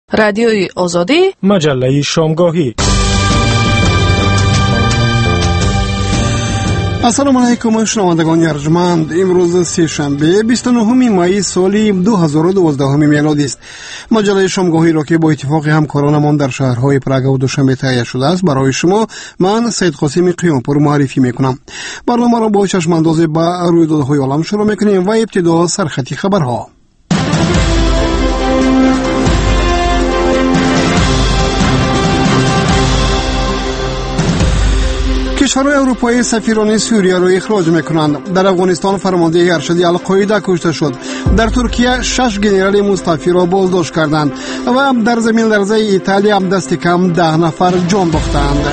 رادیوی آزادی، مجله شامگاهی. السلام علیکم شنوندگان ارجمند. امروز سه‌شنبه 29 مای سال 2012 میلادی است. مجله شامگاهی را که با اتفاق همکارانمان در شهرهای پراگ و دوشنبه تهیه شده است برای شما من سید قاسم قیامپور معرفی میکنم. برنامه را با چشم اندازی به رویدادهای عالم شروع میکنیم و ابتدا سرخطی خبرها. کشورهای اروپایی سفیران سوریه را اخراج میکنند. در افغانستان فرمانده ارشد القاعده کشته شد. در ترکیه 6 ژنرال مصطفی را بازداشت کردند و در زمین لرزه ایتالیا دست کم 10 نفر جان باختند.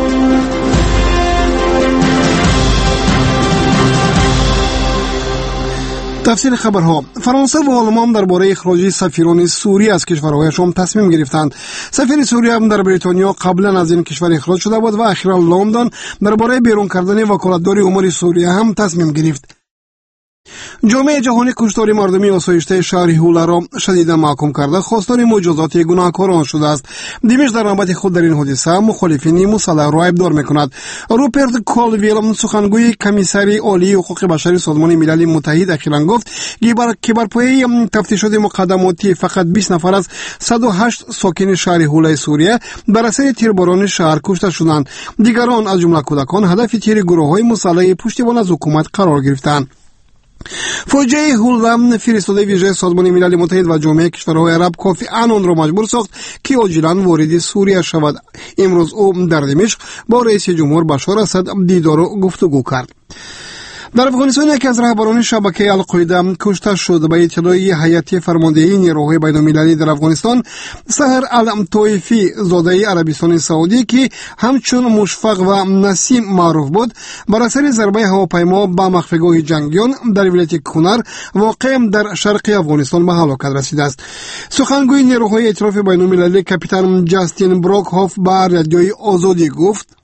تفصیل خبرها. فرانسه و آلمان درباره اخراج سفیران سوریه از کشورهایشان تصمیم گرفتند. سفیر سوریه در بریتانیا قبلا از این کشور اخراج شده بود و اخیرا لندن درباره بیرون کردن وکالتدار امور سوریه هم تصمیم گرفت. جامعه جهانی کشتار مردمی آسایشته شهر هولا را شدیدا محکوم کرده خواستار مجازات گناهکاران شده است. دمشق در نوبت خود در این حادثه مخالفین مسلح را ابدار میکند. روپرت کولویل سخنگوی کمیسری عالی حقوق بشر سازمان ملل متحد اخیراً گفت که بر پایه تفتیشات مقدماتی فقط 20 نفر از 108 ساکن شهر هولا سوریه بر اثر تیرباران شهر کشته شدند. دیگران از جمله کودکان هدف تیر گروه‌های مسلح پشتیبان از حکومت قرار گرفتند. فوجای هولا فرستاده ویژه سازمان ملل متحد و جامعه کشورهای عرب کافی آن را مجبور ساخت که عاجلاً وارد سوریه شود. امروز او در دمشق با رئیس جمهور بشار اسد دیدار و گفتگو کرد. در افغانستان یکی از رهبران شبکه القاعده کشته شد. به اطلاع هیئت فرماندهی نیروهای بین‌المللی در افغانستان سحر الطایفی زاده عربستان سعودی که همچون مشفق و نسیم معروف بود بر اثر ضربه هواپیما به مخفیگاه جنگیان در ولایت کنر واقع در شرق افغانستان به هلاکت رسیده است. سخنگوی نیروهای ائتلاف بین‌المللی کاپیتان جاستین بروکهاف به رادیوی آزادی گفت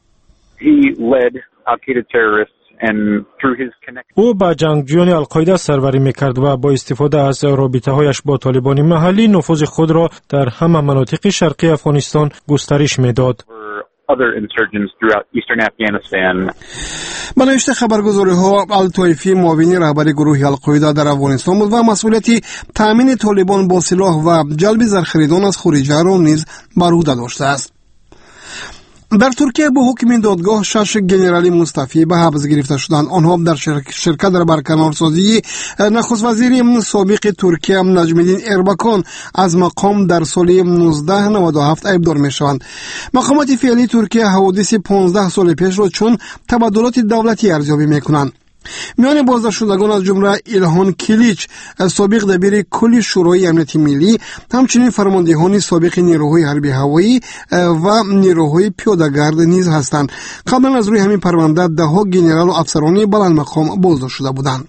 او با جنگجویان القاعده سروری میکرد و با استفاده از رابطه هایش با طالبان محلی نفوذ خود را در همه مناطق شرقی افغانستان گسترش میداد. به نوشته خبرگزاری ها الطایفی معاون رهبر گروه القاعده در افغانستان بود و مسئولیت تامین طالبان با سلاح و جلب زرخریدان از خارجه را نیز بر عهده داشته است. در ترکیه با حکم دادگاه 6 ژنرال مصطفی به حبس گرفته شدند. آنها در شرکت در برکنارسازی نخست وزیر سابق ترکیه نجم‌الدین اربکان از مقام در سال 1997 ابدار می‌شوند. مقامات فعلی ترکیه حوادث 15 سال پیش را چون تبادلات دولتی ارزیابی می‌کنند. میان بازداشت شدگان از جمله ایلهان کلیچ سابق دبیر کل شورای امنیت ملی، همچنین فرماندهان سابق نیروهای حربی هوایی و نیروهای پیاده‌گرد نیز هستند. قبلا از روی همین پرونده 10 ژنرال و افسران بلند مقام بازداشت شده بودند.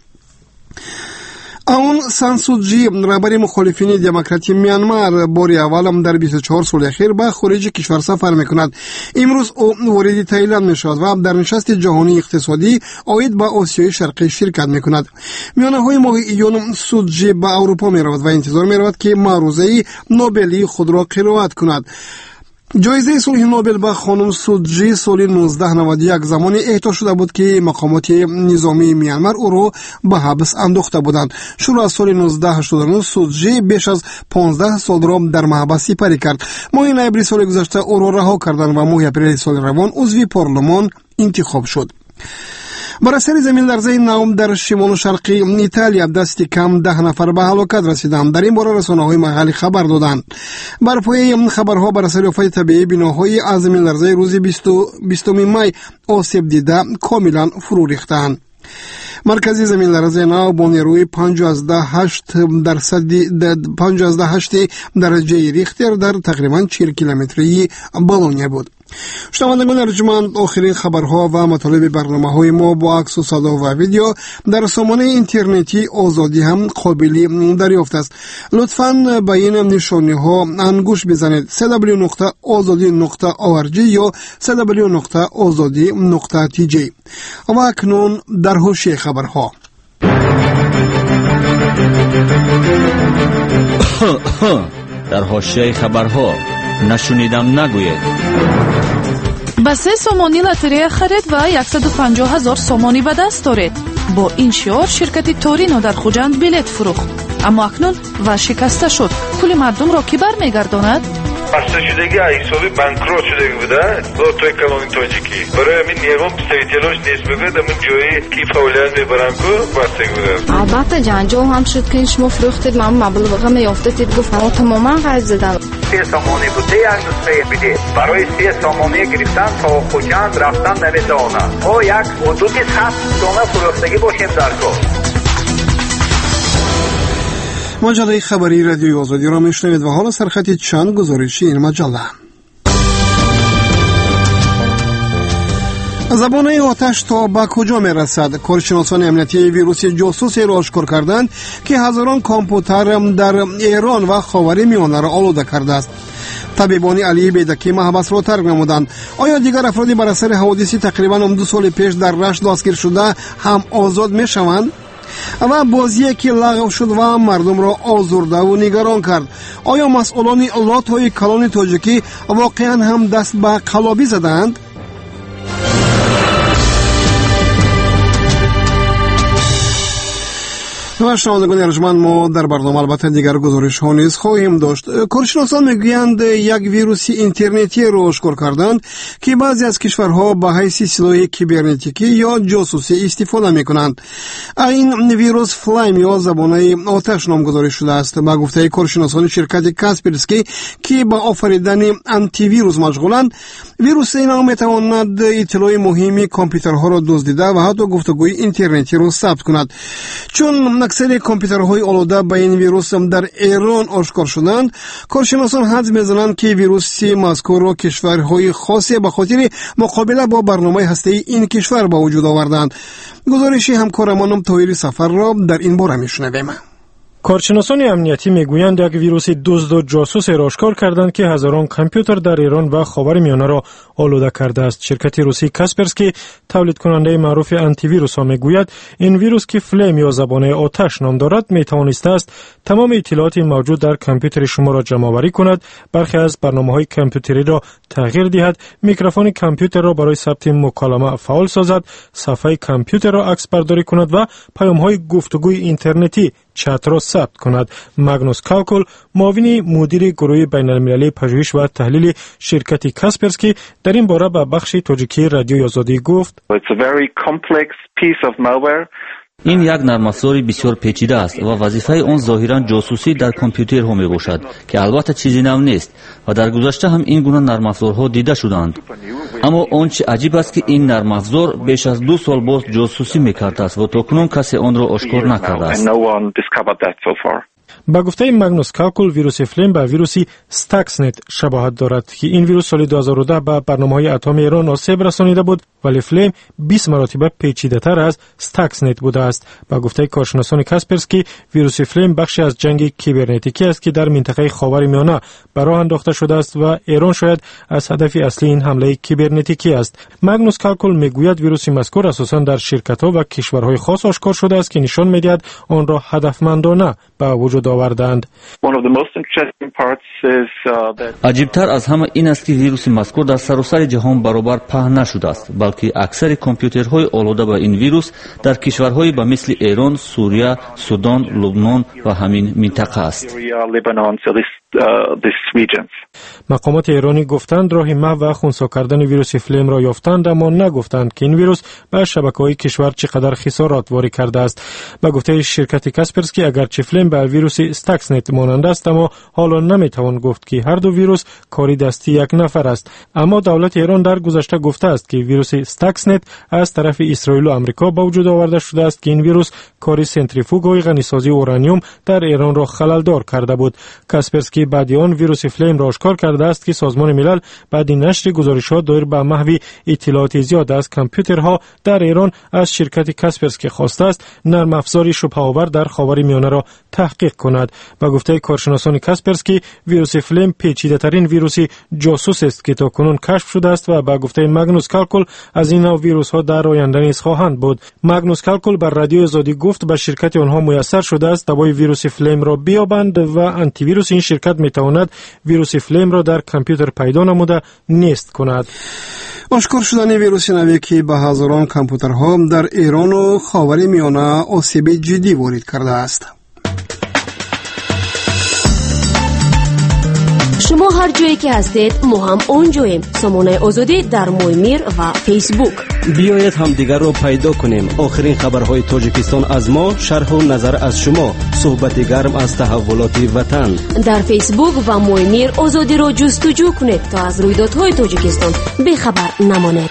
اون سان سو چی رهبر مخالفین دموکراتی میانمار بار اول در 24 سال اخیر به خارج کشور سفر میکند. امروز او وارد تایلند میشود و در نشست جهانی اقتصادی عاید به آسیای شرقی شرکت میکند. میانه ماه ایون سو چی به اروپا میرود و انتظار میرود که معروضه نوبلی خود را قرائت کند. جایزه صلح نوبل به خانم سو چی سال 1991 زمانی اعطا شده بود که مقامات نظامی میانمار او را به حبس انداخته بودند. شروع از سال 1989 سو چی بیش از 15 سال را در محبس سپری کرد. ماه نوامبر سال گذشته او را رها کردند و ماه اپریل سال روان عضو پارلمان انتخاب شد. بر اثر زمین لرزه نهم در شمال شرقی ایتالیا دست کم 10 نفر به هلاکت رسیدند. در این باره رسانه‌های محلی خبر دادند. بر پایه خبرها بر اثر آفت طبیعی بناهای از زمین لرزه روز 20 مای آسیب دیده کاملا فرو ریختند. مرکزی زمین لرزه نو با نیروی 5.8 درجه ریختر در تقریبا 40 کیلومتری بالونیا بود. شنوندگان ارجمند، آخرین خبرها و مطالب برنامه‌های ما با عکس و صدا و ویدیو در سامانه اینترنتی آزادی هم قابل دریافت است. لطفاً به این نشانه‌ها انگوش بزنید: www.azadi.org یا www.azadi.tj. و اکنون در حوشی خبرها. در حاشیه خبرها نشنیدم نگوید. با 3 سومانی لاتریا خرید و 150,000 سومانی به دست دارید. با این شعار شرکت تورینو در خوجند بلیت فروخت، اما اکنون و شکسته شد. پول مردم را کی برمیگرداند؟ بسته شدگی حسابی بانکروت شده بوده با توی کلانی تاجیکی. برای همین نیروم پستویتیلوش نیست بگوید همون جایی کی فعالیت میبرم که بسته بوده. البته جنجال هم شد که شما فروختید، من مبلغ میافتید، گفت ما تماما قرض زدم. 3 سومانی بوده یک نسخه بدید. برای 3 سومانی گرفتن تا خوجند رفتن نمیتونه. او یک حدودی 7 سومه فروختگی باشیم در کار. مجله خبری رادیوی آزادی را میشنوید و حالا سرخط چند گزارشی این مجله. زبانه آتش تا به کجا می رسد؟ کارشناسان امنیتی ویروس جاسوسی را آشکار کردند که هزاران کامپیوتر در ایران و خاورمیانه را آلوده کرده است. طبیبان علی بیدکی محبس را ترک نمودند. آیا دیگر افرادی بر اثر حوادثی تقریبا 2 سال پیش در رشت دستگیر شده هم آزاد می شوند؟ و بازی که لغو شد و مردم را آزرده و نگران کرد. آیا مسئولان لاتهای کلان تاجیکی واقعا هم دست به قلابی زدند؟ و شنوندگان ارجمند، ما در برنامه البته دیگر گزارش ها نیز خواهیم داشت. کارشناسان میگویند یک ویروس اینترنتی را آشکار کردند که بعضی از کشورها به حیث سلاح کیبرنتیکی یا جاسوسی استفاده میکنند. این ویروس فلیم یا زبانه آتش نامگذاری شده است. به گفته کارشناسان شرکت کاسپرسکی که به آفریدن آنتی ویروس مشغولند، ویروس این میتواند اطلاع مهمی کامپیوترها را دزدیده و حتی گفتگوی اینترنتی را ثبت کند. چون اکثر کامپیوترهای آلوده به این ویروس در ایران آشکار شدند، کارشناسان حدس می‌زنند که ویروس مذکور را کشورهای خاصی به خاطر مقابله با برنامه هسته‌ای این کشور به وجود آوردند. گزارشی همکارمان طاهری سفر را در این باره می‌شنویم. کارشناسان امنیتی میگویند یک ویروس دزد و جاسوس را آشکار کردند که هزاران کامپیوتر در ایران و خاورمیانه را آلوده کرده است. شرکت روسی کاسپرسکی تولید کننده معروف آنتی ویروس ها میگوید این ویروس که فلیم یا زبانه آتش نام دارد میتوانسته است تمام اطلاعات موجود در کامپیوتر شما را جمع آوری کند، برخی از برنامه‌های کامپیوتری را تغییر دهد، میکروفون کامپیوتر را برای ثبت مکالمه فعال سازد، صفحه کامپیوتر را عکس برداری کند و پیام‌های گفتگوی اینترنتی چت را ثبت کند. ماگنوس کاکول، معاون مدیر گروه بین‌المللی پژوهش و تحلیل شرکت کاسپرسکی، در این باره به بخش تاجیکی رادیوی آزادی گفت: این یک نرم افزار بسیار پیچیده است و وظیفه آن ظاهرا جاسوسی در کامپیوترها می باشد که البته چیزی نو نیست و در گذشته هم این گونه نرم افزارها دیده شدند. اما آنچه عجیب است که این نرم افزار بیش از 2 سال باز جاسوسی می‌کرده است و تاکنون کسی آن را آشکار نکرده است. با گفته ماگنوس کاکول، ویروس فلیم به ویروس استاکسنت شباهت دارد که این ویروس سال 2010 به برنامه‌های اتم ایران آسیب رسانیده بود، ولی فلیم 20 مرتبه پیچیده‌تر از استاکسنت بوده است. با گفته کارشناسان کاسپرسکی، ویروس فلیم بخشی از جنگ کیبرنتیکی است که در منطقه خاورمیانه به راه انداخته شده است و ایران شاید از هدف اصلی این حمله کیبرنتیکی است. ماگنوس کاکول میگوید ویروس مذکور اساساً در شرکت‌ها و کشورهای خاص آشکار شده است که نشان می‌دهد آن را هدفمندانه به وجود آوردند. عجیبتر از همه این است که ویروس مذکور در سراسر جهان برابر پهن نشده است، بلکه اکثر کامپیوترهای آلوده به این ویروس در کشورهای به مثل ایران، سوریه، سودان، لبنان و همین منطقه است. مقامات ایرانی گفتند راه محو و خنثی کردن ویروس فلیم را یافتند، اما نگفتند که این ویروس به شبکه‌های کشور چقدر خسارات وارد کرده است. به گفته شرکت کاسپرسکی، اگرچه فلیم به ویروس استاکسنت مانند است، اما حالا نمیتوان گفت که هر دو ویروس کاری دستی یک نفر است. اما دولت ایران در گذشته گفته است که ویروس استاکسنت از طرف اسرائیل و آمریکا به وجود آورده شده است که این ویروس کاری سنتریفوگ‌های غنیسازی اورانیوم در ایران را خلل‌دار کرده بود. کاسپرسکی بعد آن ویروس فلیم را آشکار کرده است که سازمان ملل بعد نشر گزارش‌ها دایر به محو اطلاعات زیاد از کامپیوترها در ایران از شرکت کاسپرسکی خواسته است نرم افزاری شبهه‌آور در خاورمیانه را تحقیق کند. با گفته کارشناسان کاسپرسکی، ویروس فلیم پیچیده‌ترین ویروس جاسوس است که تاکنون کشف شده است و با گفته ماگنوس کاکول از این نوع ویروس‌ها در آینده نیز خواهند بود. ماگنوس کاکول بر رادیو آزادی گفت به شرکت آنها میسر شده است دوای ویروس فلیم را بیابند و آنتی ویروس این شرکت شرکت میتواند ویروس فلیم را در کامپیوتر پیدا نموده نیست کند. آشکار شدن ویروس نوی که به هزاران کامپیوترها در ایران و خاورمیانه آسیب جدی وارد کرده است. شما هر جایی که هستید ما هم اونجاییم. سامانه آزادی در مویمیر و فیسبوک. بیایید هم دیگر رو پیدا کنیم. آخرین خبرهای تاجیکستان از ما، شرح و نظر از شما، صحبت گرم از تحولات وطن. در فیسبوک و مویمیر آزادی رو جستجو کنید تا از رویدادهای تاجیکستان بی‌خبر نمانید.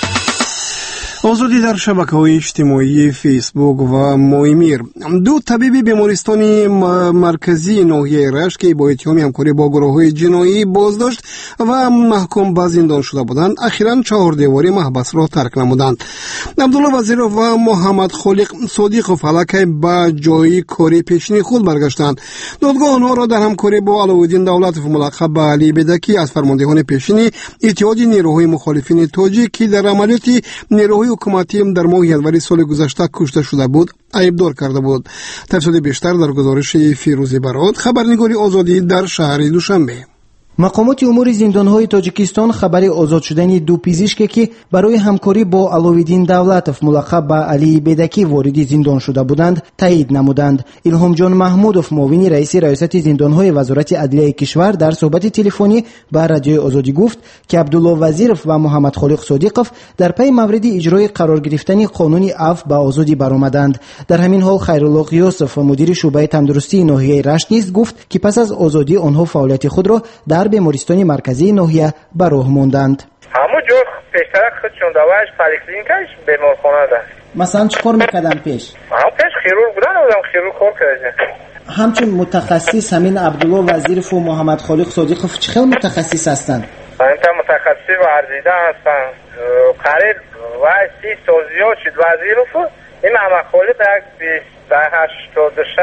آزادی در شبکه‌های اجتماعی فیسبوک و مویمیر. دو طبیب بیمارستان مرکزی ناحیه رشت که با اتهام همکاری با گروه‌های جنایی بازداشت و محکوم به زندان شده بودند، اخیراً 4 دیواری محبس را ترک نمودند. عبدالله وزیرов و محمد خالق صادقov علیه به جای کاری پیشین خود برگشتند. دادگاه آنها را در همکاری با علاءالدین دولتov ملقب به علی بدکی از فرماندهان پیشین اتحاد نیروهای مخالفین تاجیک که در عملیات نیروهای حکومتی در ماه ینوری سال گذشته کشته شده بود عیبدار کرده بود. تفصیل بیشتر در گزارش فیروزی برات، خبرنگاری آزادی در شهر دوشنبه. مقامات امور زندان‌های تاجیکستان خبر آزاد شدن دو پزشکی که برای همکاری با علاءالدین دولتov ملقب به علی بدکی وارد زندان شده بودند تایید نمودند. الهام جان محمودov معاون رئیس ریاست زندان‌های وزارت عدلیه کشور در صحبت تلفنی با رادیو آزادی گفت که عبدالله وزیرov و محمد خالق صادقov در پی مورد اجرای قرار گرفتن قانون عفو به آزادی برآمدند. در همین حال خیرالله غیاثov مدیر شعبه تندرستی ناحیه رشت نیز گفت که پس از آزادی آنها فعالیت خود را در بیمارستان مرکزی ناحیه به راه ماندند. همون جو پیشتر خودشون دواش پلیکلینیکش بیمارخانه ده. مثلا چیکار میکردن پیش؟ پیش خیرورگ بودن، آدم خیرورگ کار کرده. همچون متخصص همین عبدالله وزیرov و محمد خالق صادقov چه خیلی متخصص هستند؟ اینتا متخصص ورزیده هستن. قریب وای 30 سال زیاد شد وزیرov. این محمد خالق در 86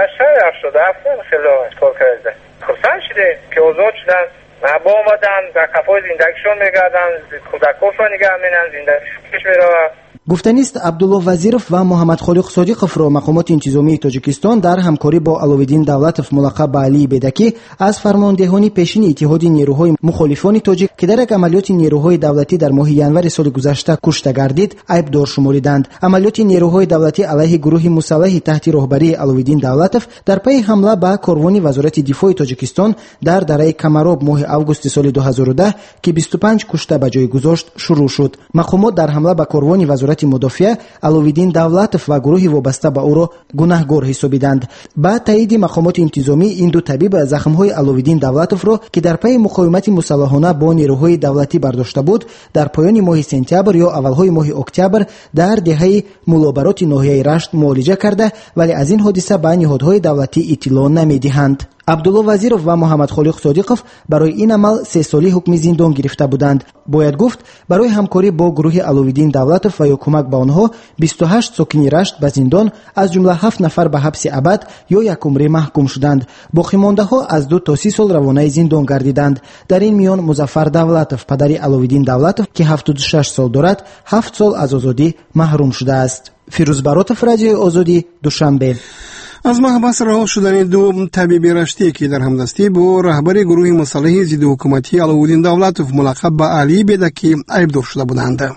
87 خیلی کار کرده. خرسند شده که آزاد شدن. با آمدن در کفای زندگیشون میگردن، کودکاشون نگه مینن، زندگیش میره. گفتنی است عبدالله وزیرov و محمد خالق صادقov را مقامات انتظامی تاجیکستان در همکاری با علاءالدین دولتov ملقب به علی بدکی از فرماندهان پیشین اتحاد نیروهای مخالفان تاجیک که در یک عملیات نیروهای دولتی در ماه ینوری سال گذشته کشته گردید عیبدار شمردند. عملیات نیروهای دولتی علیه گروه مسلح تحت رهبری علاءالدین دولتov در پی حمله به کاروان وزارت دفاع تاجیکستان در دره کمراب ماه اوگوست سال 2010 که 25 کشته به جای گذاشت شروع شد. مقامات در حمله به کاروان وزارت مدافع علاءالدین دولتov و گروهی وابسته به او را گناهکار حسابیدند. با تایید مقامات انتظامی این دو طبیب زخم‌های علاءالدین دولتov را که در پی مقاومت مسلحانه با نیروهای دولتی برداشته بود در پایان ماه سپتامبر یا اولهای ماه اکتبر در دهه ملابرات ناحیه رشت معالجه کرده ولی از این حادثه به نهادهای دولتی اطلاع نمی‌دهند. عبدالله وزیرov و محمد خالق صادقov برای این عمل 3 سالی حکم زندان گرفته بودند. باید گفت برای همکاری با گروه علاءالدین دولتov و یا کمک به آنها 28 ساکن رشت به زندان از جمله 7 نفر به حبس ابد یا 1 عمر محکوم شدند. باقی مانده ها از 2 تا 30 سال روانه زندان گردیدند. در این میان مظفر دولتov پدر علاءالدین دولتov که 76 سال دارد 7 سال از آزادی محروم شده است. فیروز براتov رادیو آزادی دوشنبه. از محبس رها شدن دو طبیب رشتی که در همدستی با رهبر گروه مسلح ضد حکومتی علاءالدین دولتov ملقب به علی بدکی عیبدار شده بودند.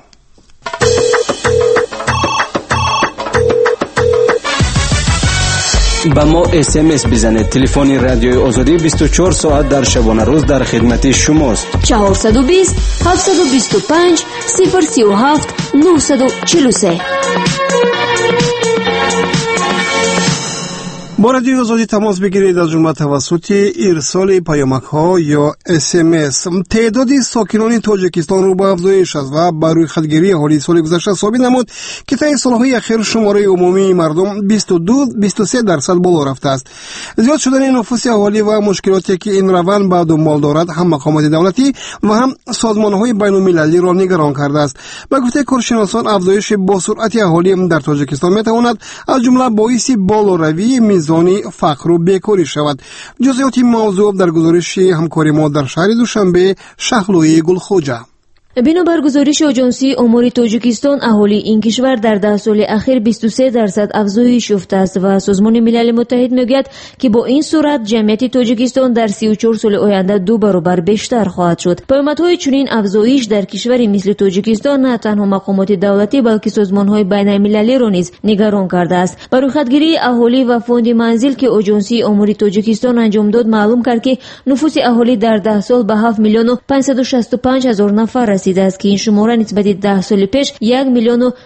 با ما SMS بزنید. تلفن رادیو آزادی 24 ساعت در شبانه روز در خدمت شماست. 420 725 037 943. با رادیو آزادی تماس بگیرید از جمله توسط ارسال پیامک‌ها یا SMS. تعداد ساکنان تاجیکستان رو به افزایش است و بر روی خودگیری حالی سال گذشته ثابت نمود که طی سالهای اخیر شماره عمومی مردم 22-23% بالا رفته است. زیاد شدن نفوس اهالی و مشکلاتی که این روند به دنبال دارد هم مقامات دولتی و هم سازمان‌های بین‌المللی را نگران کرده است. به گفته کارشناسان افزایش با سرعت اهالی در تاجیکستان می‌تواند از جمله باعث بالوروی میزان فقر و بیکاری شود. جزئیات موضوع در گزارش همکاری ما در شهر دوشنبه شهلوی گلخوجه. بنابر گزارش آژانسی آمار تاجیکستان، اهالی این کشور در 10 سال اخیر 23% افزایش یافته است و سازمان ملل متحد میگوید که با این صورت جمعیت تاجیکستان در 34 سال آینده 2 برابر بیشتر خواهد شد. پیامدهای چنین افزایش در کشوری مثل تاجیکستان نه تنها مقامات دولتی بلکه سازمان‌های بین‌المللی را نیز نگران کرده است. برای خودگیری اهالی و فوند منزل که آژانسی آمار تاجیکستان انجام داد معلوم کرد که نفوس اهالی در 10 سال به 7 میلیون و 565 هزار نفر رسیده است که این شماره نسبت 10 سال پیش 1 میلیون و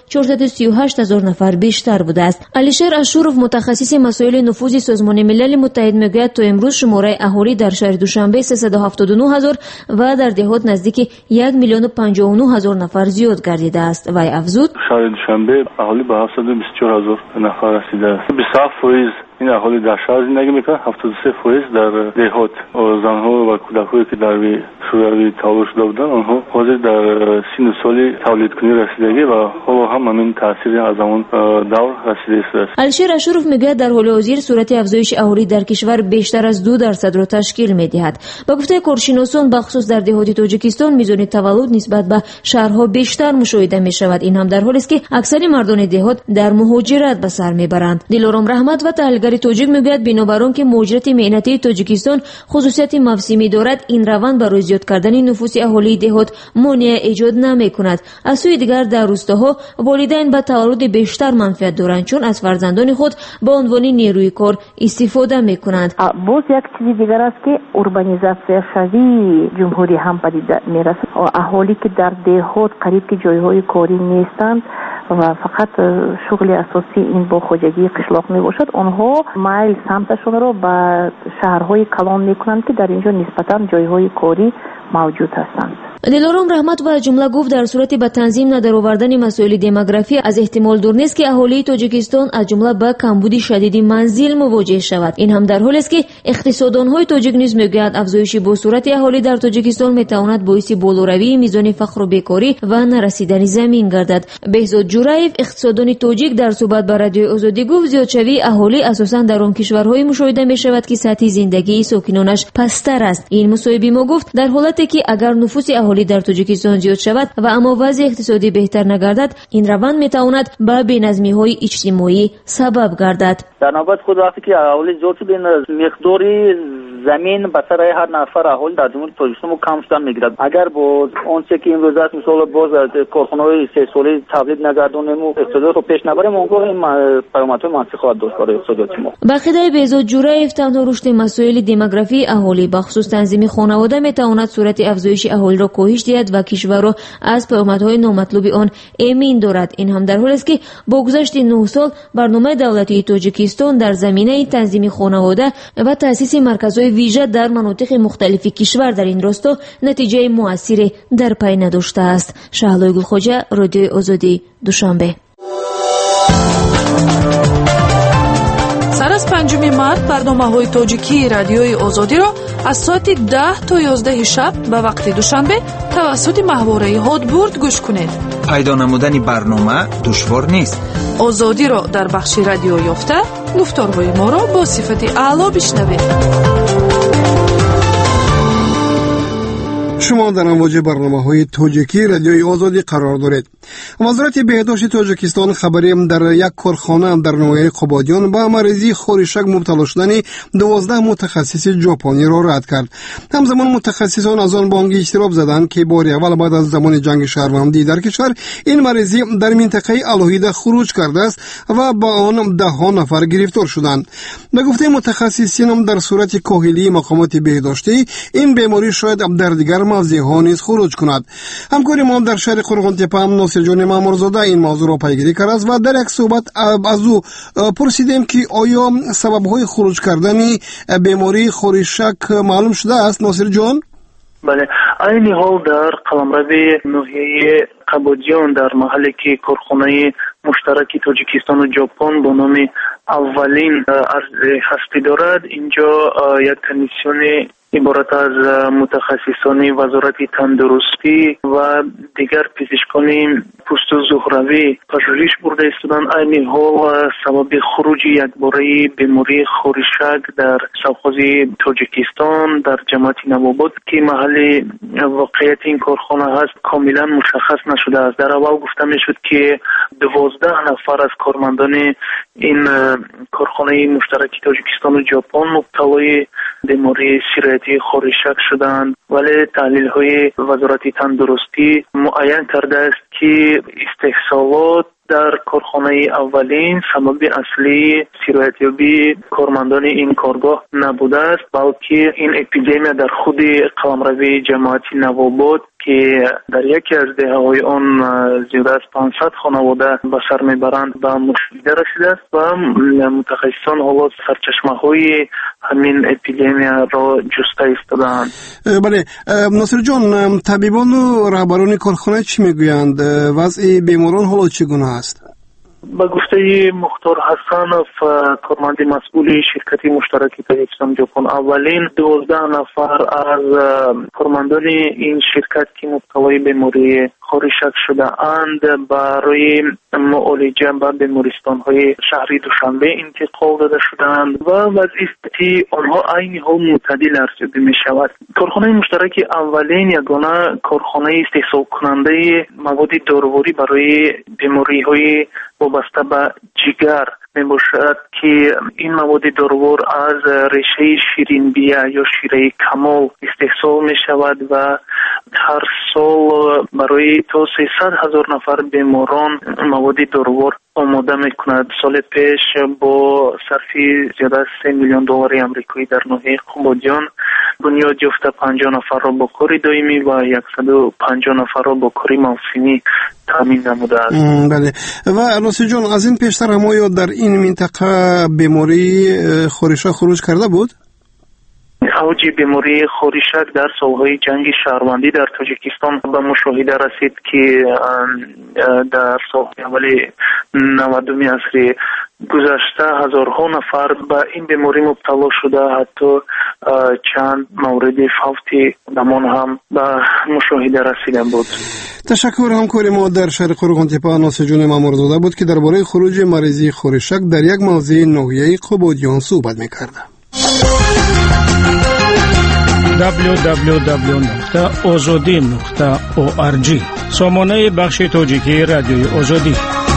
438 هزار نفر بیشتر بوده است. علیشیر اشورов متخصص مسائل نفوذ سازمان ملل متحد میگوید تا امروز شماره اهالی در شهر دوشنبه 379 هزار و در دهات نزدیک 1 میلیون و 59 هزار نفر زیاد گردیده است. وی افزود شهر دوشنبه اهالی به 724 هزار نفر رسیده است. 27% این اهالی در شهر زندگی میکنه، 73% در دهات. زنها و کودکانی که در شوروی تولد شده بودن آنها حاضر در سن سالی تولید کنی رسیدگی و حالا هم همین تاثیر از اون دور رسیده است. علیشیر اشورов میگه در حال حاضر صورت افزایش اهالی در کشور بیشتر از 2% را تشکیل میدهد. با گفته کارشناسان بخصوص در دهات تاجیکستان میزان تولد نسبت به شهرها بیشتر مشاهده میشود. این هم در حالی است که اکثر مردان دهات در مهاجرت به سر میبرند. دلارام رحمت و تحلیلگر تاجیک میگوید بنابر آنکه مهاجرت مهنتی تاجیکستان خصوصیت موسمی دارد، این روند برای زیاد کردن نفوس اهالی دهات مانع ایجاد نمیکند. از سوی دیگر در روستاها والدین به تولد بیشتر منفعت دارند چون از فرزندان خود به عنوان نیروی کار استفاده میکنند. باز یک چیز دیگر است که اوربانیزاسیون شدید جمهوری هم پدید میرسد. اهالی که در دهات قریب که جایهای کاری نیستند و فقط شغل اساسی این با خودجی قشلاق می باشد، آنها مایل سمتشون رو به شهرهای کلان میکنند که در اینجا نسبتا جایهای کاری موجود هستند. دلارام رحمت و جمله گفت در صورت به تنظیم ندرآوردن مسائل دموگرافی از احتمال دور نیست که اهالی تاجیکستان از جمله با کمبود شدید منزل مواجه شود. این هم در حالی است که اقتصاددانهای تاجیک نیز میگویند افزایش با صورت اهالی در تاجیکستان میتواند باعث بالاروی میزان فقر و بیکاری و نرسیدن زمین گردد. بهزاد جورایف اقتصاددان تاجیک در صحبت با رادیو آزادی گفت زیادشوی اهالی اساسا در آن کشورهای مشاهده میشود که سطح زندگی ساکنانش پستر است. این مصاحبه ما گفت در حالتی که اگر نفوس اهالی در تاجیکستان زیاد شود و اما وضع اقتصادی بهتر نگردد، این روند میتواند به بی‌نظمی‌های اجتماعی سبب گردد. در نوبت خود وقتی که اهالی زیاد شد، مقداری زمین به سر هر نفر اهالی در جمهوری تاجیکستان کم شدن میگیرد. اگر با آنچه که امروز است مثلا باز کارخانه‌های 3 ساله تولید نگردانیم و اقتصاد رو پیش نبریم، اونگاه این پیامدهای منفی خواهد داشت برای اقتصاد ما. به خدای بهزاد جورایف تنها رشد مسائل دموگرافی اهالی بخصوص تنظیم خانواده میتواند صورت افزایش اهالی را کاهش دهد و کشور را از پیامدهای نامطلوب آن امین دارد. این هم در حالی است که با گذشت 9 سال برنامه دولتی تاجیکستان در زمینه تنظیم خانواده و تأسیس مرکزهای ویژه در مناطق مختلف کشور در این راستا نتیجه موثری در پی نداشته است. شهلای گلخواجه، رادیو آزادی، دوشنبه. سر از 5 مارت برنامه‌های تاجیکی رادیوی آزادی را از ساعت 10 تا 11 شب به وقت دوشنبه توسط ماهواره هادبورد گوش کنید. پیدا نمودن برنامه دشوار نیست. آزادی را در بخش رادیو یافته گفتارهای ما را با صفت اعلی بشنوید. شما در امواج برنامه‌های تاجیکی رادیوی آزادی قرار دارید. وزارت بهداشت تاجیکستان خبری در یک کارخانه در ناحیه قبادیان به مریضی خورشک مبتلا شدن 12 متخصص ژاپنی را رد کرد. همزمان متخصصان از آن بانگی اشتباه زدند که بار اول بعد از زمان جنگ شهروندی در کشور این مریضی در منطقه الهیده خروج کرده است و با آن 10 نفر گرفتار شدند. به گفته متخصصین در صورت کاهلی مقامات بهداشتی این بیماری شاید در دیگر موضع‌ها نیز خروج کند. همکار ما در شهر قرغنتپه ناصر جان مامورزاده این موضوع را پیگیری کرد و در یک صحبت از او پرسیدیم که آیا سبب‌های خروج کردن بیماری خورشک معلوم شده است. ناصر جان؟ بله، این حال در قلمرو ناحیه قبادیان در محلی که کارخانه مشترک تاجیکستان و ژاپن با نام اولین ارز هستی دارد، اینجا یک کمیسیون عبارت از متخصصان وزارت تندرستی و دیگر پزشکان پوست زهروی پژوهش برده ایستادند. این حال سبب خروج یک باره بیماری خورشک در سوخوز تاجیکستان در جماعت نواباد که محل واقعیت این کارخانه هست کاملا مشخص نشده است. در اول گفته میشد که 12 نفر از کارمندان این کارخانه مشترک تاجیکستان و ژاپن مبتلای بیماری سیرایتی خورشک شدند، ولی تحلیل های وزارت تندرستی معین کرده است که استحصالات در کارخانه اولین سبب اصلی سیرایتیابی کارمندان این کارگاه نبوده است، بلکه این اپیدمی در خود قلمروی جماعت نواباد که در یکی از دهه‌های آن زیاده از 500 خانواده به سر میبرند به مشکل رسیده است و متخصصان حالا سرچشمه‌های همین اپیدمی را جسته ایستادند. بله ناصر جان، طبیبان و رهبران کارخانه چی میگویند؟ وضع بیماران حالا چگونه است؟ به گفته مختار حسنов کارمند مسئول شرکت مشترک تاجیکستان ژاپن اولین 12 نفر از کارمندان این شرکت که مبتلای بیماری خورشک شده اند برای معالجه به بیمارستان‌های شهری دوشنبه انتقال داده شدند و وضعیت آنها عین حال معتدل ارزیابی می شود. کارخانه مشترک اولین یگانه کارخانه استحصال کننده مواد دارویی برای بیماری‌های وابسته به جگر می باشد که این مواد دارویی از ریشه شیرین بیه یا شیره کمال استحصال می شود و هر سال برای تا 300,000 نفر بیماران مواد دارویی آماده می کند. سال پیش با صرف زیاده از $3 میلیون آمریکایی در ناحیه قبادیان بنیاد یافته 50 نفر را با کار دائمی و 150 نفر را با کار موسمی تامین نموده است. بله. و ناصر جان، از این پیشتر هم آیا در این منطقه بیماری خورشک خروج کرده بود؟ اوج بیماری خورشک در سالهای جنگ شهروندی در تاجیکستان به مشاهده رسید که در سالهای اولی 90 عصر گذشته هزارها نفر به این بیماری مبتلا شده، حتی چند مورد فوت درمان هم به مشاهده رسیده بود. تشکر. همکار ما در شهر قرغن‌تپه ناصر جان مامورزاده بود که درباره خروج مریضی خورشک در یک موضع ناحیه قبادیان صحبت می‌کرد. www.ozodi.org سامانه بخش تاجیکی رادیوی آزادی.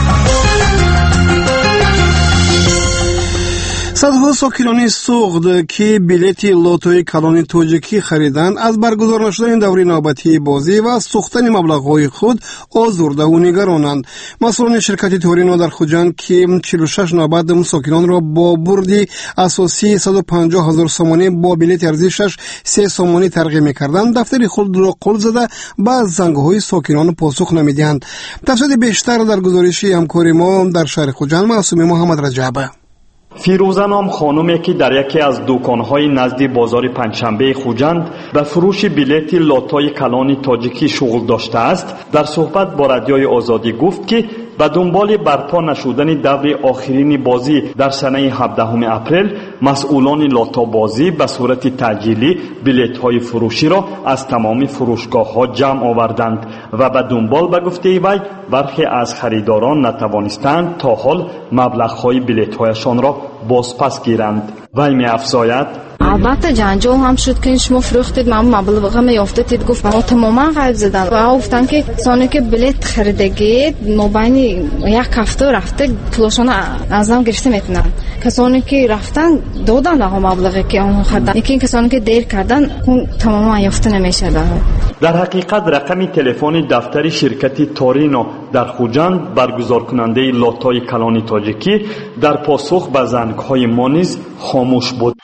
صدها ساکنان سوغد که بلیت لاتوی کلان تاجیکی خریدند از برگزار نشدن دوره نوبتی بازی و از سوختن مبلغ‌های خود آزرده و نگرانند. مسئولان شرکت تورینو در خوجند که 46 نوبت ساکنان را با بردی اساسی 150,000 سومانی با بلیت ارزشش 3 سومانی ترغیب می‌کردند، دفتر خود را قل زده به زنگ‌های ساکنان پاسخ نمی‌دهند. تفصیل بیشتر در گزارش همکار ما در شهر خوجند معصوم محمد رجب. فیروزه نام خانمی که در یکی از دکان‌های نزد بازار پنجشنبه خوجند به فروش بلیت لاتوی کلان تاجیکی شغل داشته است، در صحبت با رادیوی آزادی گفت که به دنبال برپا نشدن دور آخرین بازی در سنه 17 اپریل مسئولان لاتو بازی به صورت تعجیلی بلیط‌های فروشی را از تمام فروشگاه‌ها جمع آوردند و به دنبال به گفته وی برخی از خریداران نتوانستند تا حال مبلغ‌های بلیط‌هایشان را بازپس گیرند. وی می‌افزاید البته جنجال هم شد که شما فروختید مبلغ یافتید، گفت ما تماما غیب زدن و گفتن که کسانی که بلیط خریدگید مابین یک هفته رفته پولشون ازم گرفته میتونن. کسانی که رفتن دادن مبلغی که اون خریدن، یکی کسانی که دیر کردن تماما یافته نمیشه. در حقیقت رقم تلفن دفتر شرکت تورینو در خوجند برگزار کننده لاتوی کلان تاجیکی در پاسخ به زنگ‌های ما نیز خاموش بود.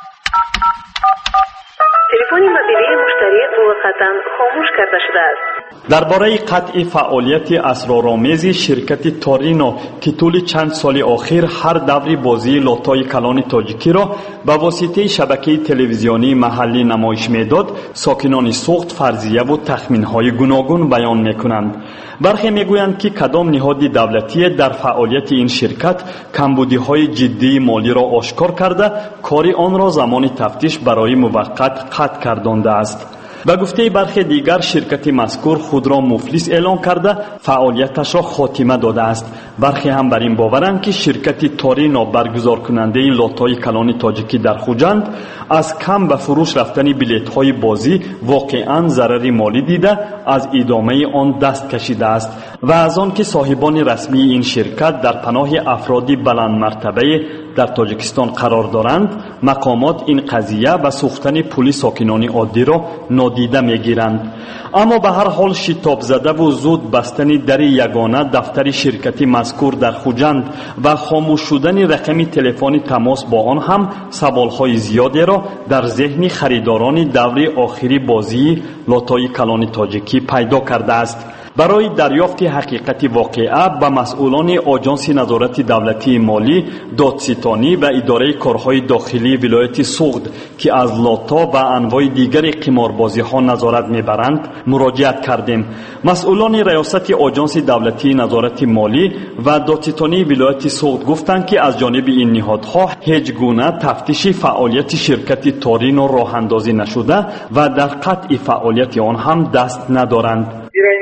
تلفن موبیلی مشتری موقتا خاموش کرده شده است. درباره قطع فعالیت اسرارآمیز شرکت تورینو که طول چند سال اخیر هر دوری بازی لوتوی کلان تاجیکی را به واسطه شبکه تلویزیونی محلی نمایش میداد، ساکنان سوخت فرضیه و تخمین‌های گوناگون بیان میکنند. برخی میگویند که کدام نهاد دولتی در فعالیت این شرکت کمبودی‌های جدی مالی را آشکار کرده، کاری آن را زمان تفتیش برای موقت قطع گردانده است. به گفته برخی دیگر شرکت مذکور خود را مفلس اعلام کرده فعالیتش را خاتمه داده است. برخی هم بر این باورند که شرکت تورینو برگزار کننده لوتوی کلان تاجیکی در خوجند از کم به فروش رفتن بلیط های بازی واقعا ضرر مالی دیده از ادامه آن دست کشیده است و از آن که صاحبان رسمی این شرکت در پناه افرادی بلند مرتبه در تاجیکستان قرار دارند، مقامات این قضیه و سوختن پول ساکنان عادی را نادیده میگیرند. اما به هر حال شتاب زده و زود بستن در یگانه دفتر شرکت مذکور در خوجند و خاموش شدن رقم تلفن تماس با آن هم سوالهای زیادی را در ذهن خریداران دوره آخری بازی لوتوی کلان تاجیکی پیدا کرده است. برای دریافت حقیقت واقعه به مسئولان آژانس نظارت دولتی مالی، دادستانی و اداره کارهای داخلی ولایت سوخت که از لوتو و انواع دیگر قماربازی ها نظارت میبرند مراجعت کردیم. مسئولان ریاست آژانس دولتی نظارت مالی و دادستانی ولایت سوخت گفتند که از جانب این نهادها هیچ گونه تفتیش فعالیت شرکت تورینو راه اندازی نشده و در قطع فعالیت آن هم دست ندارند.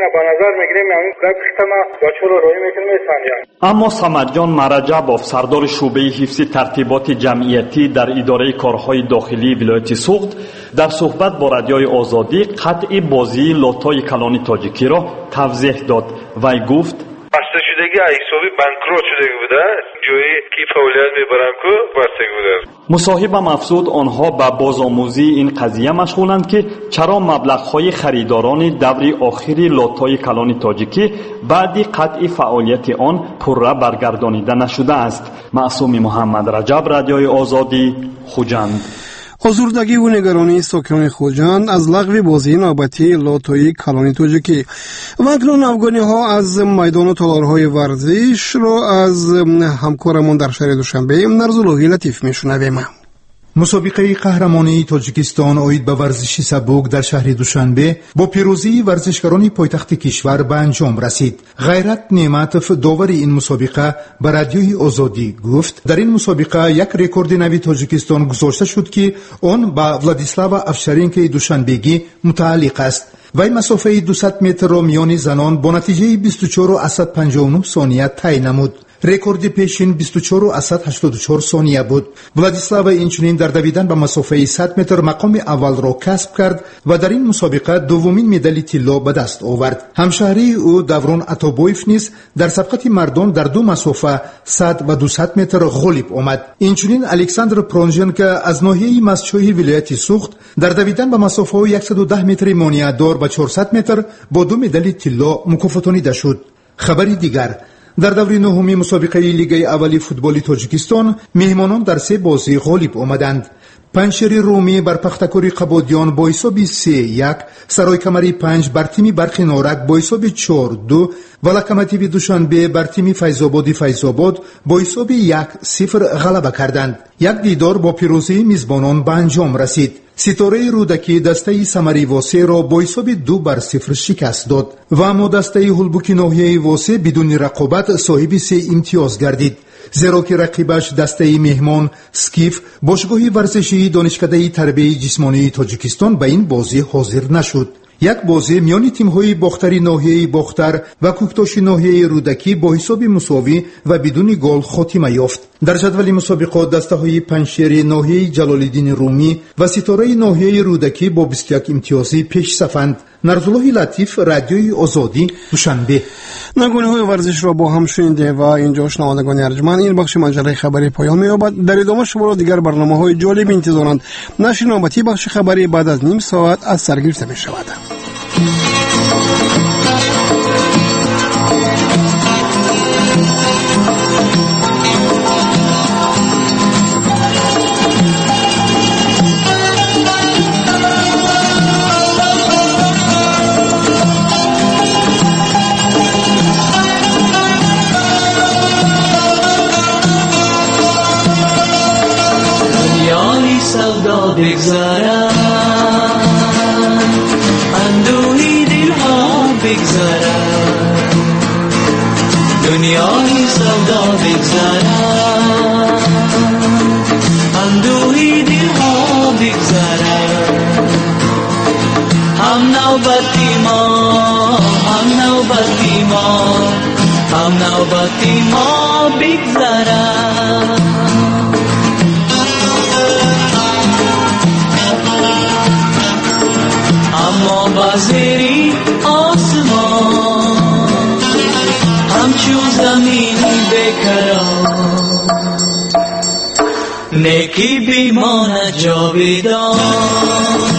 اما سمدجان مرجبوف سردار شعبه حفظ ترتیبات جمعیتی در اداره کارهای داخلی ولایت سوخت در صحبت با رادیوی آزادی قطع بازی لوتوی کلان تاجیکی را توضیح داد و گفت بسته شدگی حسابی بانکروت شده بوده، جایی که فعالیت میبرن که بستگی بوده. مصاحبم افزود آنها به بازآموزی این قضیه مشغولند که چرا مبلغ‌های خریداران دوری آخری لوتوی کلان تاجیکی بعد قطع فعالیت آن پرره برگردانیده نشده است. معصوم محمد رجب، رادیوی آزادی، خوجند. ازردگی و نگرانی ساکنان خوجند از لغو بازی نوبتی لوتوی کلان تاجیکی و اکنون افغانی ها از میدان و تالارهای ورزش را از همکارمون در شهر دوشنبه نرزالوهی لطیف میشنویم. مسابقه قهرمانی تاجیکستان اوید به ورزش سبک در شهر دوشنبه با پیروزی ورزشکاران پایتخت کشور به انجام رسید. غیرت نعمتوف داور این مسابقه به رادیوی آزادی گفت در این مسابقه یک رکورد نوی تاجیکستان گذاشته شد که آن به ولادیسلاو افشارینک دوشنبگی متعلق است. وی مسافه 200 متر را میان زنان با نتیجه 24.59 ثانیه طی نمود. رکورد پیشین 24.84 ثانیه بود. ولادیسلاو اینچنین در دویدن به مسافه 100 متر مقام اول را کسب کرد و در این مسابقه دومین مدال طلا به دست آورد. همشهری او دورون اتابویف نیز در سبقت مردان در دو مسافه 100 و 200 متر غالب آمد. اینچنین الکساندر پرونژنکو از ناحیه ماسچوی ولایت سوخت در دویدن به مسافه 110 متر مانعدار به 400 متر با دو مدال طلا مکافاتانیده شد. خبری دیگر در دوره نهمی مسابقه لیگ اولی فوتبال تاجیکستان میهمانان در 3 بازی غالب آمدند. پنجشیر رومی بر پختکوری قبادیان با حساب 3-1، سرای کمری 5 بر تیم برق نارک با حساب 4-2 و لکمتیو دوشنبه بر تیم فیض‌آباد با حساب 1-0 غلبه کردند. یک دیدار با پیروزی میزبانان به انجام رسید. ستاره رودکی دسته سمری واسه را با حساب 2-0 شکست داد و اما دسته هلبوکی ناحیه واسه بدون رقابت صاحب 3 امتیاز گردید، زیرا که رقیبش دسته مهمان سکیف باشگاه ورزشی دانشکده تربیت جسمانی تاجیکستان به این بازی حاضر نشد. یک بازی میان تیم‌های باختری ناحیه باختر و کوکتاش ناحیه رودکی با حساب مساوی و بدون گل خاتمه یافت. در جدول مسابقات دسته‌های پنجشیر ناحیه جلال‌الدین رومی و ستاره ناحیه رودکی با 21 امتیازی پیش صفند. نرزالوهی لطیف، رادیوی آزادی، دوشنبه. نگونه‌های ورزش را با هم شنیده و اینجا شنوندگان ارجمند این بخش مجله خبری پایان می‌یابد. در ادامه شما را دیگر برنامه‌های جالب انتظارند. نشر نوبتی بخش خبری بعد از نیم ساعت از سر گرفته می‌شود. بگذرد، اندوهی دلها بگذرد، دنیای سودا بگذرد، اندوهی دلها بگذرد. هم نوبتی ما، هم نوبتی ما، هم نوبتی ما بگذرد. اما بازری آسمان همچو زمینی بکران، نیکی بیمانه جاویدان.